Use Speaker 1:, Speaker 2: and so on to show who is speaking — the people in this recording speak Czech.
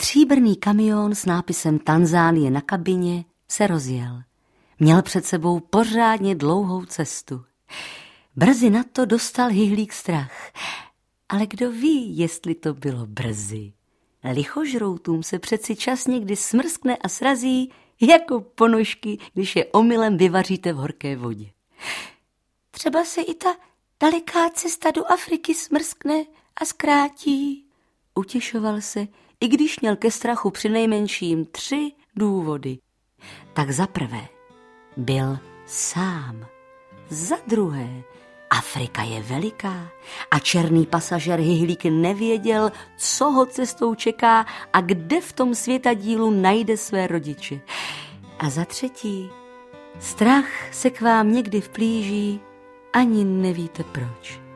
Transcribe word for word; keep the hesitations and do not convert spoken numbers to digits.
Speaker 1: Stříbrný kamion s nápisem Tanzánie na kabině se rozjel. Měl před sebou pořádně dlouhou cestu. Brzy na to dostal Hyhlík strach. Ale kdo ví, jestli to bylo brzy. Lichožroutům se přeci čas někdy smrskne a srazí jako ponožky, když je omylem vyvaříte v horké vodě. Třeba se i ta daleká cesta do Afriky smrskne a zkrátí. Utěšoval se, i když měl ke strachu přinejmenším tři důvody. Tak za prvé byl sám. Za druhé, Afrika je veliká a černý pasažér Hyhlík nevěděl, co ho cestou čeká a kde v tom světadílu najde své rodiče. A za třetí, strach se k vám někdy vplíží, ani nevíte proč.